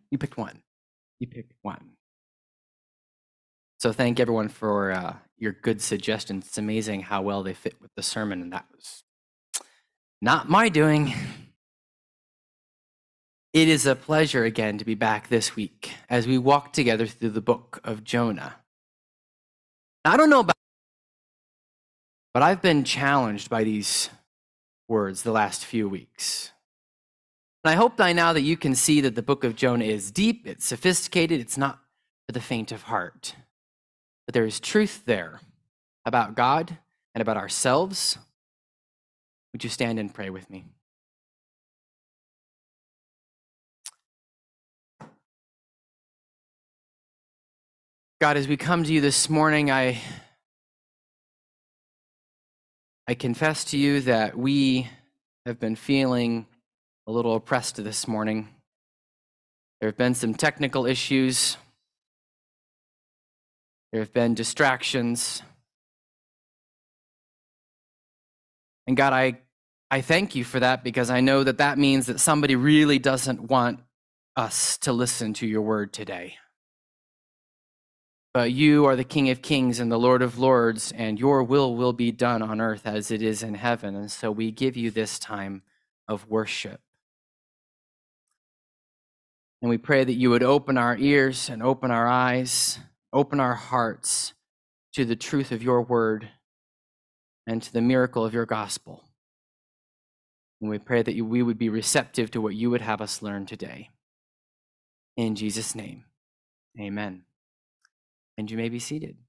You picked one. You picked one. So thank everyone for your good suggestions. It's amazing how well they fit with the sermon, and that was not my doing. It is a pleasure again to be back this week as we walk together through the book of Jonah. Now, I don't know about, but I've been challenged by these words the last few weeks. And I hope by now that you can see that the book of Jonah is deep, it's sophisticated, it's not for the faint of heart. But there is truth there about God and about ourselves. Would you stand and pray with me? God, as we come to you this morning, I confess to you that we have been feeling a little oppressed this morning. There have been some technical issues. There have been distractions. And God, I thank you for that, because I know that that means that somebody really doesn't want us to listen to your word today. But you are the King of Kings and the Lord of Lords, and your will be done on earth as it is in heaven. And so we give you this time of worship. And we pray that you would open our ears and open our eyes, open our hearts to the truth of your word and to the miracle of your gospel. And we pray that we would be receptive to what you would have us learn today. In Jesus' name, amen. And you may be seated.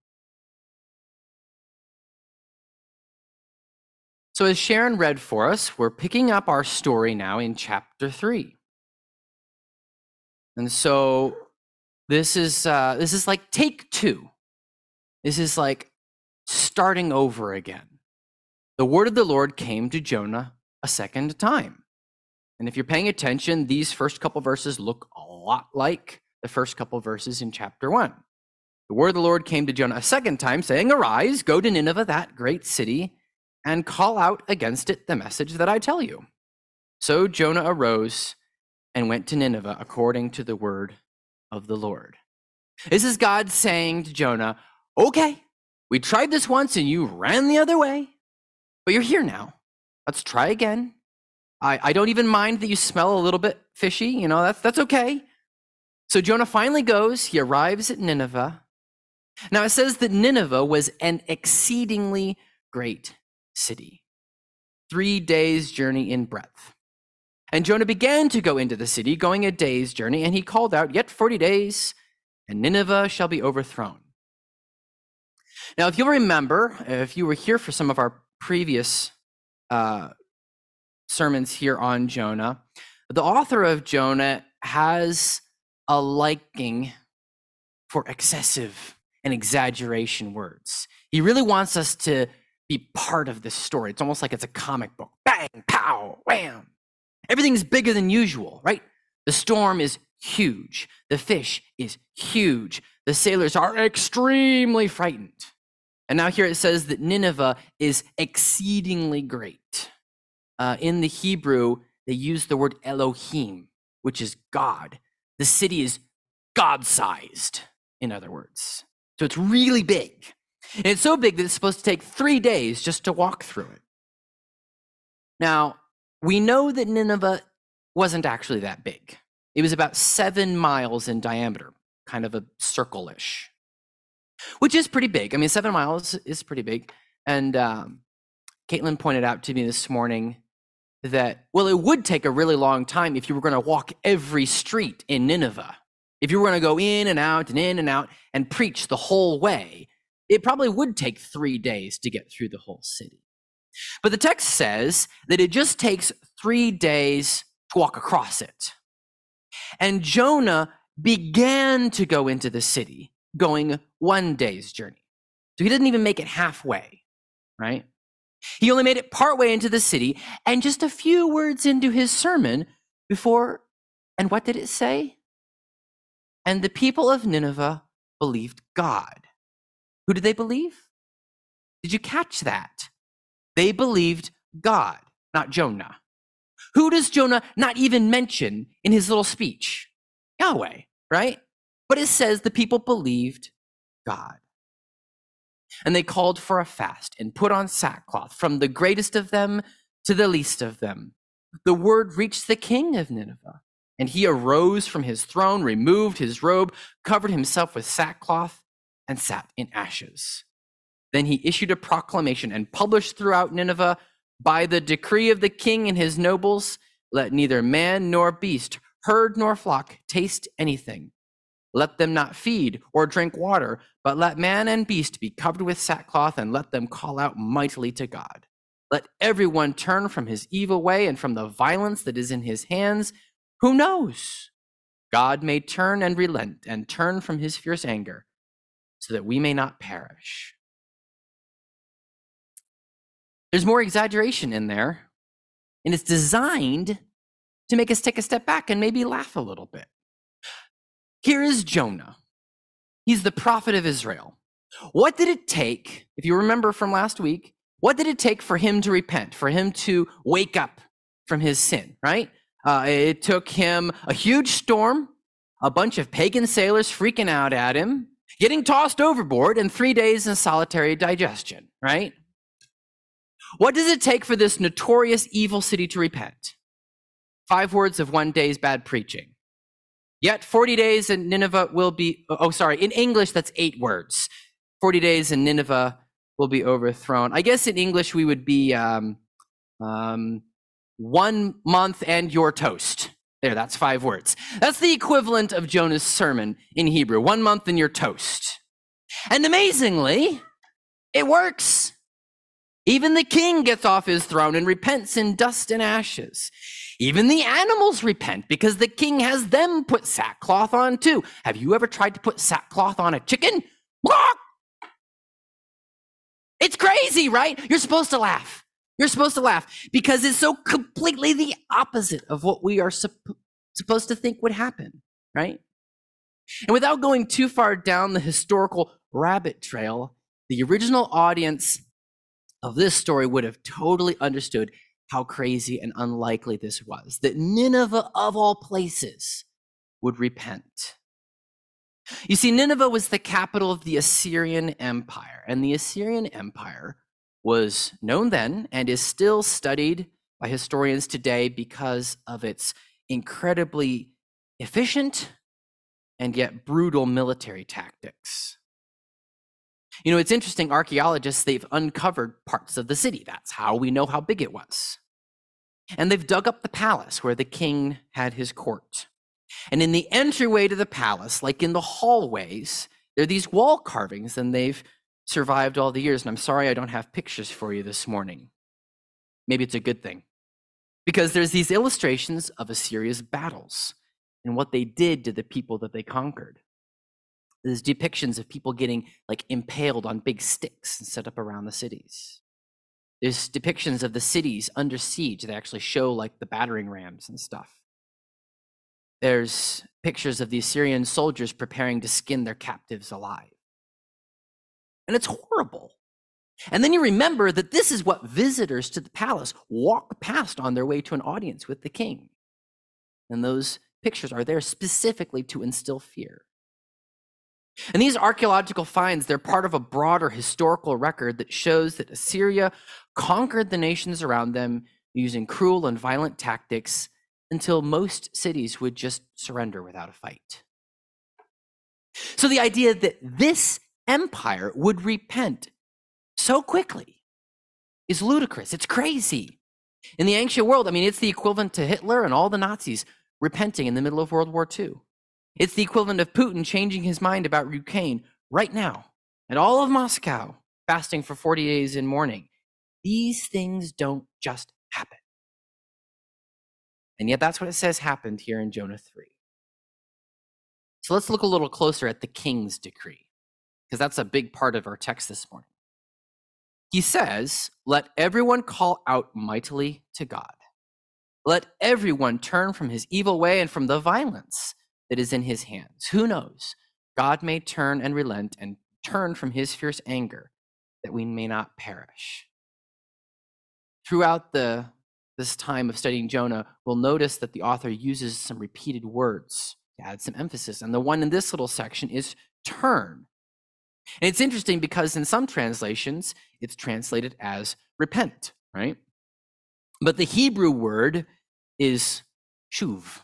So as Sharon read for us, we're picking up our story now in chapter 3. And so this is like take 2. This is like starting over again. The word of the Lord came to Jonah a second time. And if you're paying attention, these first couple verses look a lot like the first couple verses in chapter 1. The word of the Lord came to Jonah a second time, saying, "Arise, go to Nineveh, that great city, and call out against it the message that I tell you." So Jonah arose and went to Nineveh according to the word of the Lord. This is God saying to Jonah, okay, we tried this once and you ran the other way, but you're here now. Let's try again. I don't even mind that you smell a little bit fishy. That's okay. So Jonah finally goes. He arrives at Nineveh. Now it says that Nineveh was an exceedingly great city, 3 days' journey in breadth. And Jonah began to go into the city, going a day's journey, and he called out, "Yet 40 days, and Nineveh shall be overthrown." Now, if you'll remember, if you were here for some of our previous sermons here on Jonah, the author of Jonah has a liking for excessive and exaggeration words. He really wants us to be part of this story. It's almost like it's a comic book. Bang, pow, wham. Everything's bigger than usual, right? The storm is huge. The fish is huge. The sailors are extremely frightened. And now here it says that Nineveh is exceedingly great. In the Hebrew, they use the word Elohim, which is God. The city is God-sized, in other words. So it's really big. And it's so big that it's supposed to take 3 days just to walk through it. Now, we know that Nineveh wasn't actually that big. It was about 7 miles in diameter, kind of a circle-ish, which is pretty big. I mean, 7 miles is pretty big. And Caitlin pointed out to me this morning that, well, it would take a really long time if you were going to walk every street in Nineveh. If you were going to go in and out and preach the whole way, it probably would take 3 days to get through the whole city. But the text says that it just takes 3 days to walk across it. And Jonah began to go into the city, going 1 day's journey. So he didn't even make it halfway, right? He only made it partway into the city and just a few words into his sermon before, and what did it say? And the people of Nineveh believed God. Who did they believe? Did you catch that? They believed God, not Jonah. Who does Jonah not even mention in his little speech? Yahweh, right? But it says the people believed God. And they called for a fast and put on sackcloth, from the greatest of them to the least of them. The word reached the king of Nineveh, and he arose from his throne, removed his robe, covered himself with sackcloth, and sat in ashes. Then he issued a proclamation and published throughout Nineveh, by the decree of the king and his nobles, let neither man nor beast, herd nor flock taste anything. Let them not feed or drink water, but let man and beast be covered with sackcloth, and let them call out mightily to God. Let everyone turn from his evil way and from the violence that is in his hands. Who knows? God may turn and relent and turn from his fierce anger, so that we may not perish. There's more exaggeration in there, and it's designed to make us take a step back and maybe laugh a little bit. Here is Jonah. He's the prophet of Israel. What did it take, if you remember from last week, what did it take for him to repent, for him to wake up from his sin, right? It took him a huge storm, a bunch of pagan sailors freaking out at him, getting tossed overboard, and 3 days in solitary digestion, right? What does it take for this notorious evil city to repent? 5 words of 1 day's bad preaching. Yet 40 days in Nineveh will be, in English, that's 8 words. 40 days in Nineveh will be overthrown. I guess in English we would be 1 month and your toast. There, that's 5 words. That's the equivalent of Jonah's sermon in Hebrew, 1 month and your toast. And amazingly, it works. Even the king gets off his throne and repents in dust and ashes. Even the animals repent because the king has them put sackcloth on too. Have you ever tried to put sackcloth on a chicken? It's crazy, right? You're supposed to laugh. You're supposed to laugh because it's so completely the opposite of what we are supposed to think would happen, right? And without going too far down the historical rabbit trail, the original audience of this story would have totally understood how crazy and unlikely this was, that Nineveh, of all places, would repent. You see, Nineveh was the capital of the Assyrian Empire, and the Assyrian Empire was known then and is still studied by historians today because of its incredibly efficient and yet brutal military tactics. You know, it's interesting, archaeologists, they've uncovered parts of the city. That's how we know how big it was. And they've dug up the palace where the king had his court. And in the entryway to the palace, like in the hallways, there are these wall carvings, and they've survived all the years. And I'm sorry I don't have pictures for you this morning. Maybe it's a good thing. Because there's these illustrations of Assyria's battles and what they did to the people that they conquered. There's depictions of people getting like impaled on big sticks and set up around the cities. There's depictions of the cities under siege that actually show like the battering rams and stuff. There's pictures of the Assyrian soldiers preparing to skin their captives alive. And it's horrible. And then you remember that this is what visitors to the palace walk past on their way to an audience with the king. And those pictures are there specifically to instill fear. And these archaeological finds, they're part of a broader historical record that shows that Assyria conquered the nations around them using cruel and violent tactics until most cities would just surrender without a fight. So the idea that this empire would repent so quickly is ludicrous. It's crazy. In the ancient world, I mean, it's the equivalent to Hitler and all the Nazis repenting in the middle of World War II. It's the equivalent of Putin changing his mind about Ukraine right now, and all of Moscow fasting for 40 days in mourning. These things don't just happen. And yet that's what it says happened here in Jonah 3. So let's look a little closer at the king's decree, because that's a big part of our text this morning. He says, let everyone call out mightily to God. Let everyone turn from his evil way and from the violence that is in his hands. Who knows? God may turn and relent and turn from his fierce anger, that we may not perish. Throughout this time of studying Jonah, we'll notice that the author uses some repeated words to add some emphasis. And the one in this little section is turn. And it's interesting because in some translations, it's translated as repent, right? But the Hebrew word is shuv,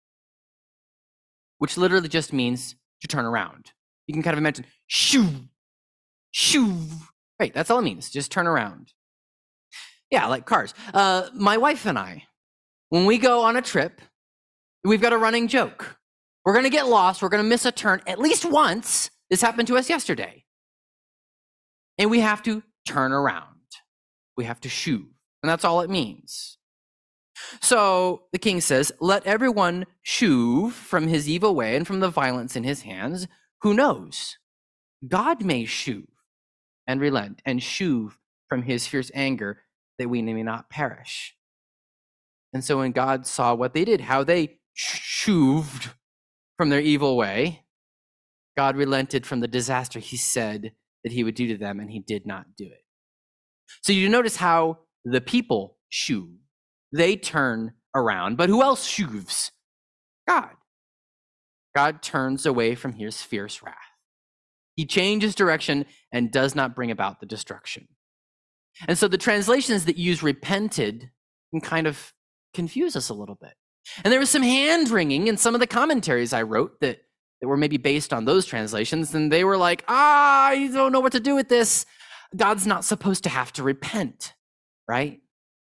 which literally just means to turn around. You can kind of imagine shuv, shuv. Right, that's all it means, just turn around. Yeah, like cars. My wife and I, when we go on a trip, we've got a running joke. We're going to get lost. We're going to miss a turn at least once. This happened to us yesterday. And we have to turn around. We have to shuv. And that's all it means. So the king says, let everyone shuv from his evil way and from the violence in his hands. Who knows? God may shuv and relent and shuv from his fierce anger that we may not perish. And so when God saw what they did, how they shuved from their evil way, God relented from the disaster he said that he would do to them, and he did not do it. So you notice how the people shuv. They turn around. But who else shuvs? God. God turns away from his fierce wrath. He changes direction and does not bring about the destruction. And so the translations that use repented can kind of confuse us a little bit. And there was some hand-wringing in some of the commentaries I wrote that were maybe based on those translations, and they were like, I don't know what to do with this. God's not supposed to have to repent, right?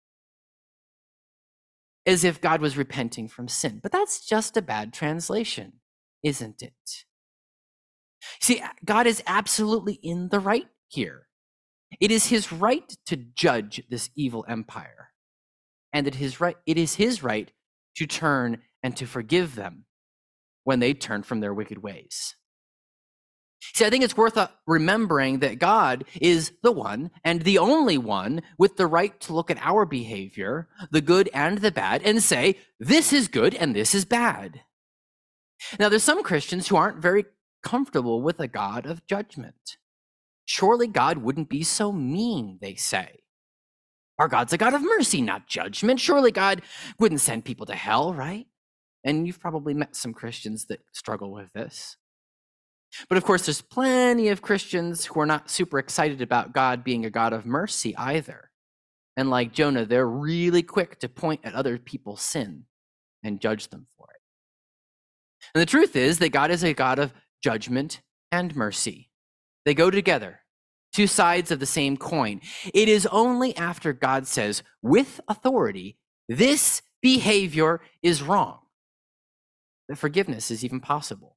As if God was repenting from sin. But that's just a bad translation, isn't it? See, God is absolutely in the right here. It is his right to judge this evil empire. And it is his right to turn and to forgive them when they turn from their wicked ways. See, I think it's worth remembering that God is the one and the only one with the right to look at our behavior, the good and the bad, and say, this is good and this is bad. Now, there's some Christians who aren't very comfortable with a God of judgment. Surely God wouldn't be so mean, they say. Our God's a God of mercy, not judgment. Surely God wouldn't send people to hell, right? And you've probably met some Christians that struggle with this. But of course, there's plenty of Christians who are not super excited about God being a God of mercy either. And like Jonah, they're really quick to point at other people's sin and judge them for it. And the truth is that God is a God of judgment and mercy. They go together, two sides of the same coin. It is only after God says, with authority, this behavior is wrong, that forgiveness is even possible.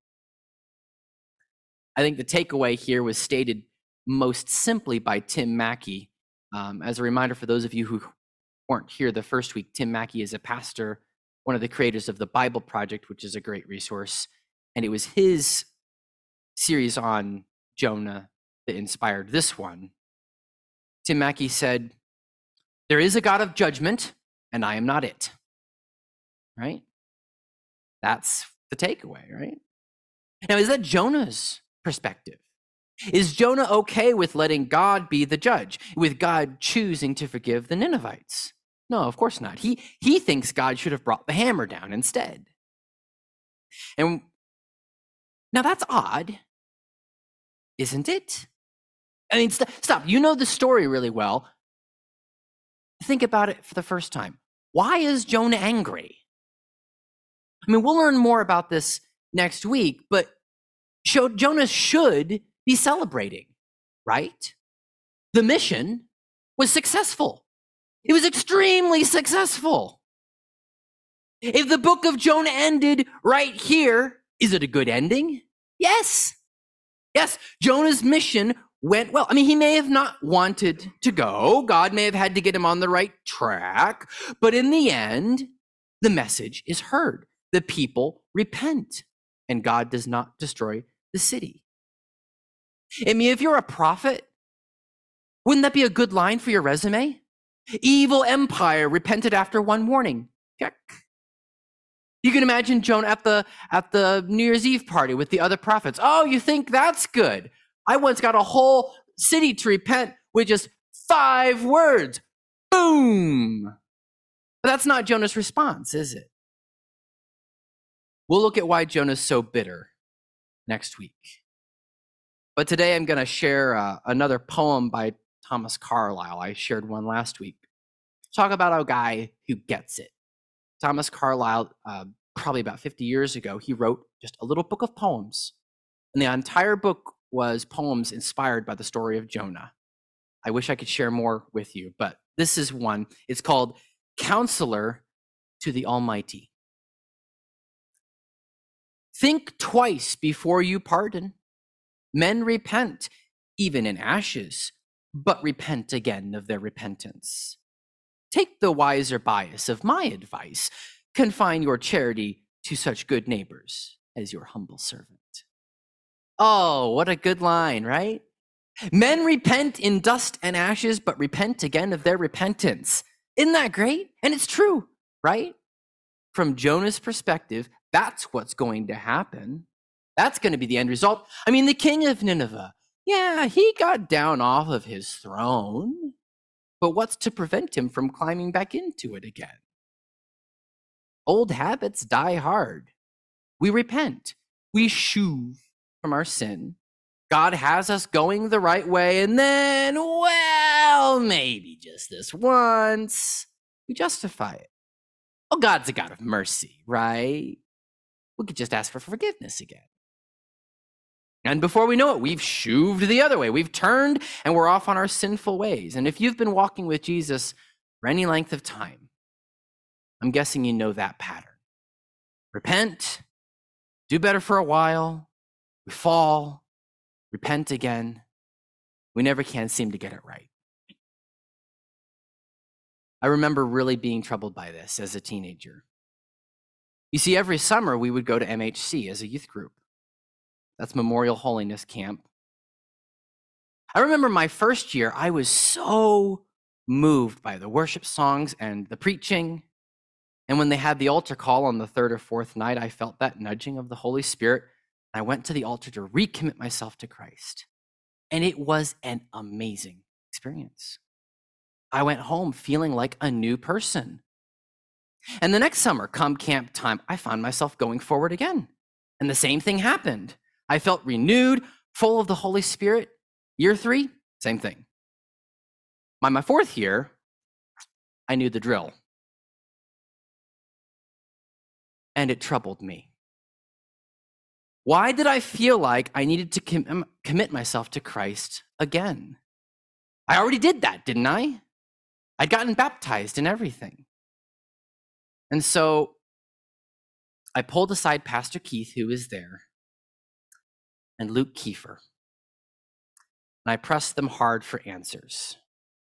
I think the takeaway here was stated most simply by Tim Mackie. As a reminder for those of you who weren't here the first week, Tim Mackie is a pastor, one of the creators of the Bible Project, which is a great resource. And it was his series on Jonah that inspired this one. Tim Mackie said, there is a God of judgment, and I am not it. Right? That's the takeaway, right? Now, is that Jonah's perspective? Is Jonah okay with letting God be the judge, with God choosing to forgive the Ninevites? No, of course not. He thinks God should have brought the hammer down instead. And now that's odd, isn't it? I mean, stop. You know the story really well. Think about it for the first time. Why is Jonah angry? I mean, we'll learn more about this next week, but Jonah should be celebrating, right? The mission was successful. It was extremely successful. If the book of Jonah ended right here, is it a good ending? Yes. Yes, Jonah's mission went well. I mean, he may have not wanted to go. God may have had to get him on the right track. But in the end, the message is heard. The people repent, and God does not destroy the city. I mean, if you're a prophet, wouldn't that be a good line for your resume? Evil empire repented after one warning. Check. You can imagine Jonah at the New Year's Eve party with the other prophets. Oh, you think that's good? I once got a whole city to repent with just 5 words. Boom. But that's not Jonah's response, is it? We'll look at why Jonah's so bitter next week. But today I'm going to share another poem by Thomas Carlyle. I shared one last week. Talk about a guy who gets it. Thomas Carlyle, probably about 50 years ago, he wrote just a little book of poems. And the entire book was poems inspired by the story of Jonah. I wish I could share more with you, but this is one. It's called Counselor to the Almighty. Think twice before you pardon. Men repent, even in ashes, but repent again of their repentance. Take the wiser bias of my advice. Confine your charity to such good neighbors as your humble servant. Oh, what a good line, right? Men repent in dust and ashes, but repent again of their repentance. Isn't that great? And it's true, right? From Jonah's perspective, that's what's going to happen. That's going to be the end result. I mean, the king of Nineveh, yeah, he got down off of his throne, but what's to prevent him from climbing back into it again? Old habits die hard. We repent. We shoo from our sin. God has us going the right way, and then, well, maybe just this once, we justify it. Oh, God's a God of mercy, right? We could just ask for forgiveness again. And before we know it, we've shooved the other way. We've turned and we're off on our sinful ways. And if you've been walking with Jesus for any length of time, I'm guessing you know that pattern. Repent, do better for a while, we fall, repent again. We never can seem to get it right. I remember really being troubled by this as a teenager. You see, every summer we would go to MHC as a youth group. That's Memorial Holiness Camp. I remember my first year, I was so moved by the worship songs and the preaching. And when they had the altar call on the third or fourth night, I felt that nudging of the Holy Spirit. I went to the altar to recommit myself to Christ. And it was an amazing experience. I went home feeling like a new person. And the next summer, come camp time, I found myself going forward again. And the same thing happened. I felt renewed, full of the Holy Spirit. Year 3, same thing. By my 4th year, I knew the drill. And it troubled me. Why did I feel like I needed to commit myself to Christ again? I already did that, didn't I? I'd gotten baptized and everything. And so I pulled aside Pastor Keith, who was there, and Luke Kiefer. And I pressed them hard for answers.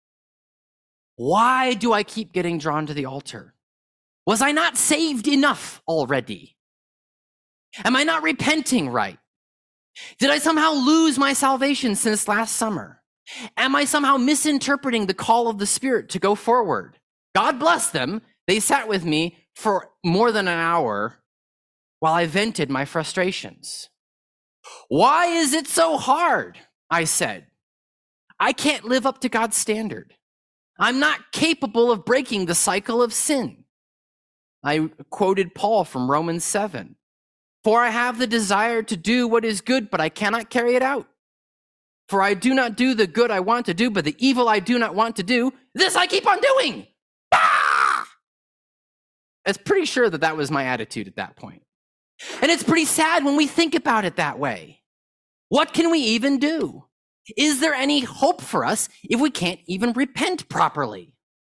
Why do I keep getting drawn to the altar? Was I not saved enough already? Am I not repenting right? Did I somehow lose my salvation since last summer? Am I somehow misinterpreting the call of the Spirit to go forward? God bless them. They sat with me for more than an hour while I vented my frustrations. Why is it so hard? I said. I can't live up to God's standard. I'm not capable of breaking the cycle of sin. I quoted Paul from Romans 7. For I have the desire to do what is good, but I cannot carry it out. For I do not do the good I want to do, but the evil I do not want to do, this I keep on doing. Ah! It's pretty sure that was my attitude at that point. And it's pretty sad when we think about it that way. What can we even do? Is there any hope for us if we can't even repent properly?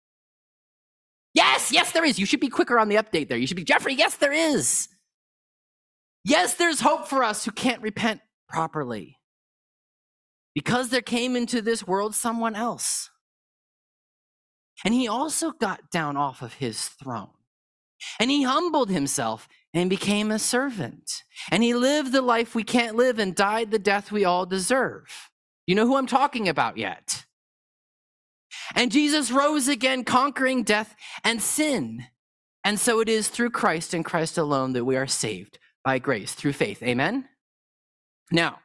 Yes, there is. You should be quicker on the update there. You should be, Jeffrey, yes, there is. Yes, there's hope for us who can't repent properly. Because there came into this world someone else. And he also got down off of his throne. And he humbled himself and became a servant. And he lived the life we can't live and died the death we all deserve. You know who I'm talking about yet? And Jesus rose again, conquering death and sin. And so it is through Christ and Christ alone that we are saved by grace through faith. Amen? Now,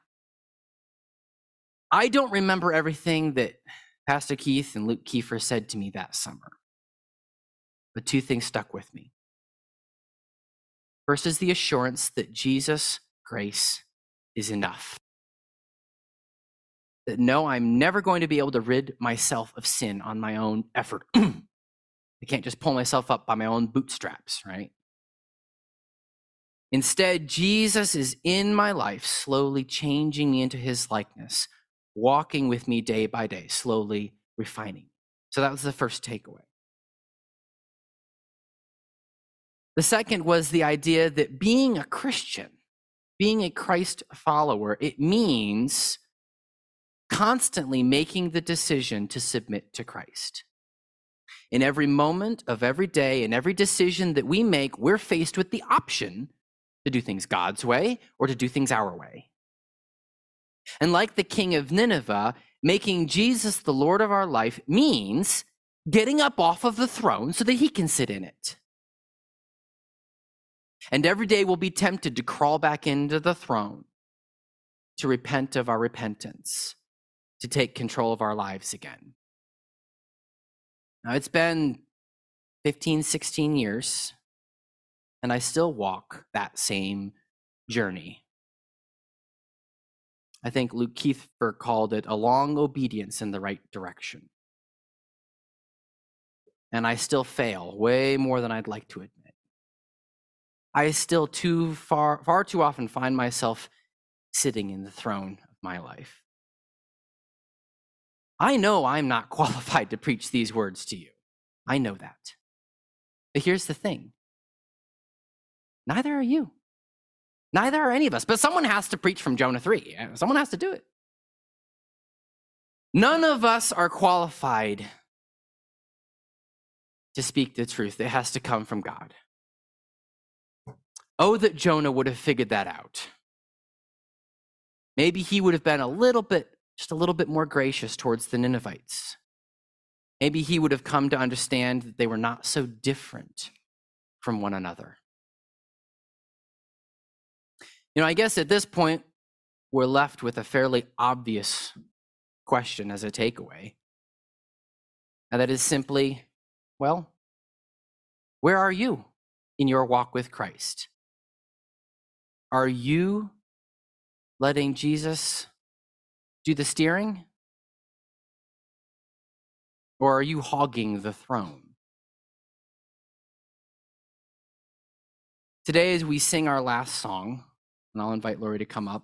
I don't remember everything that Pastor Keith and Luke Kiefer said to me that summer. But 2 things stuck with me. First is the assurance that Jesus' grace is enough. That no, I'm never going to be able to rid myself of sin on my own effort. I can't just pull myself up by my own bootstraps, right? Instead, Jesus is in my life, slowly changing me into his likeness, walking with me day by day, slowly refining. So that was the first takeaway. The second was the idea that being a Christian, being a Christ follower, it means constantly making the decision to submit to Christ. In every moment of every day, in every decision that we make, we're faced with the option to do things God's way or to do things our way. And like the king of Nineveh, making Jesus the Lord of our life means getting up off of the throne so that he can sit in it. And every day we'll be tempted to crawl back into the throne, to repent of our repentance, to take control of our lives again. Now, it's been 15, 16 years, and I still walk that same journey. I think Luke Kiefer called it a long obedience in the right direction. And I still fail way more than I'd like to admit. I still far too often find myself sitting in the throne of my life. I know I'm not qualified to preach these words to you. I know that. But here's the thing. Neither are you. Neither are any of us. But someone has to preach from Jonah 3. Someone has to do it. None of us are qualified to speak the truth. It has to come from God. Oh, that Jonah would have figured that out. Maybe he would have been just a little bit more gracious towards the Ninevites. Maybe he would have come to understand that they were not so different from one another. I guess at this point, we're left with a fairly obvious question as a takeaway. And that is simply, well, where are you in your walk with Christ? Are you letting Jesus do the steering? Or are you hogging the throne? Today, as we sing our last song, and I'll invite Lori to come up,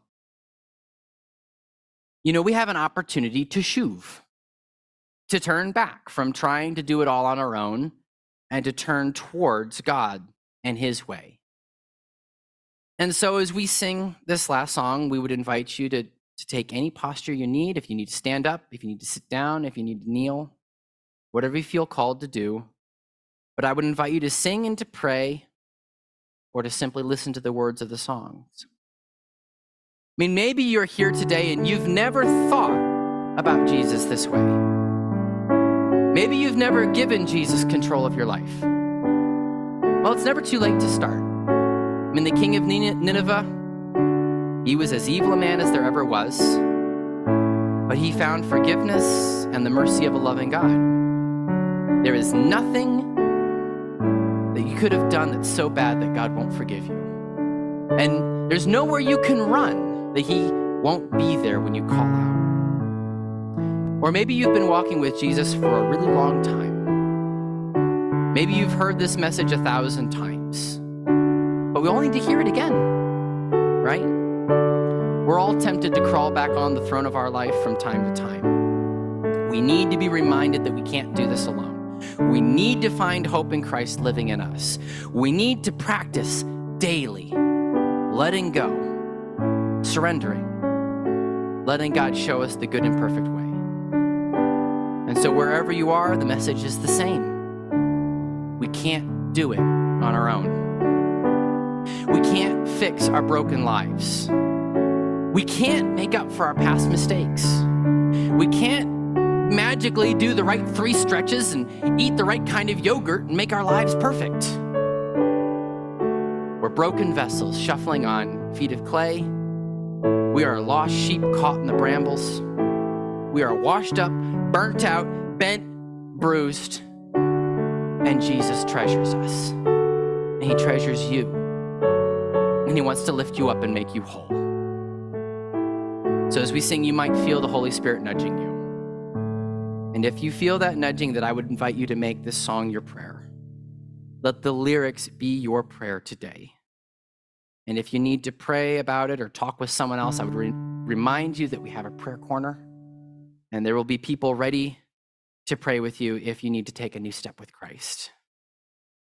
we have an opportunity to shuv, to turn back from trying to do it all on our own and to turn towards God and his way. And so as we sing this last song, we would invite you to take any posture you need. If you need to stand up, if you need to sit down, if you need to kneel, whatever you feel called to do. But I would invite you to sing and to pray or to simply listen to the words of the songs. Maybe you're here today and you've never thought about Jesus this way. Maybe you've never given Jesus control of your life. Well, it's never too late to start. The king of Nineveh, he was as evil a man as there ever was, but he found forgiveness and the mercy of a loving God. There is nothing that you could have done that's so bad that God won't forgive you. And there's nowhere you can run that he won't be there when you call out. Or maybe you've been walking with Jesus for a really long time. Maybe you've heard this message 1,000 times, but we all need to hear it again, right? We're all tempted to crawl back on the throne of our life from time to time. We need to be reminded that we can't do this alone. We need to find hope in Christ living in us. We need to practice daily, letting go, surrendering, letting God show us the good and perfect way. And so wherever you are, the message is the same. We can't do it on our own. We can't fix our broken lives. We can't make up for our past mistakes. We can't magically do the right 3 stretches and eat the right kind of yogurt and make our lives perfect. We're broken vessels shuffling on feet of clay. We are lost sheep caught in the brambles. We are washed up, burnt out, bent, bruised, and Jesus treasures us. And he treasures you. and he wants to lift you up and make you whole. So as we sing, you might feel the Holy Spirit nudging you. And if you feel that nudging, that I would invite you to make this song your prayer. Let the lyrics be your prayer today. And if you need to pray about it or talk with someone else, I would remind you that we have a prayer corner, and there will be people ready to pray with you if you need to take a new step with Christ.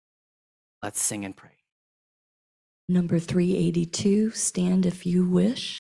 Let's sing and pray. Number 382, Stand If You Wish.